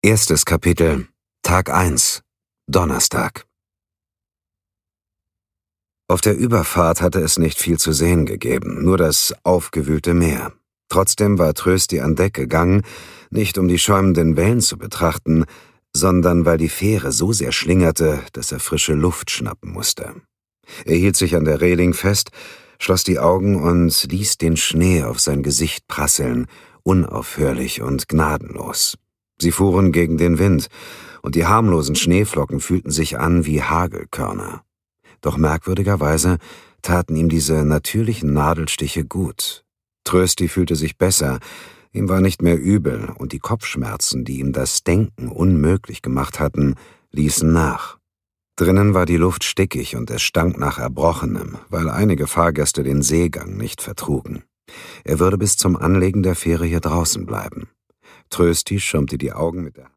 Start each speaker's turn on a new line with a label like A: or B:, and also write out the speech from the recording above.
A: Erstes Kapitel, Tag 1, Donnerstag. Auf der Überfahrt hatte es nicht viel zu sehen gegeben, nur das aufgewühlte Meer. Trotzdem war Trösti an Deck gegangen, nicht um die schäumenden Wellen zu betrachten, sondern weil die Fähre so sehr schlingerte, dass er frische Luft schnappen musste. Er hielt sich an der Reling fest, schloss die Augen und ließ den Schnee auf sein Gesicht prasseln, unaufhörlich und gnadenlos. Sie fuhren gegen den Wind, und die harmlosen Schneeflocken fühlten sich an wie Hagelkörner. Doch merkwürdigerweise taten ihm diese natürlichen Nadelstiche gut. Trösti fühlte sich besser, ihm war nicht mehr übel, und die Kopfschmerzen, die ihm das Denken unmöglich gemacht hatten, ließen nach. Drinnen war die Luft stickig und es stank nach Erbrochenem, weil einige Fahrgäste den Seegang nicht vertrugen. Er würde bis zum Anlegen der Fähre hier draußen bleiben. Trösti schirmte die Augen mit der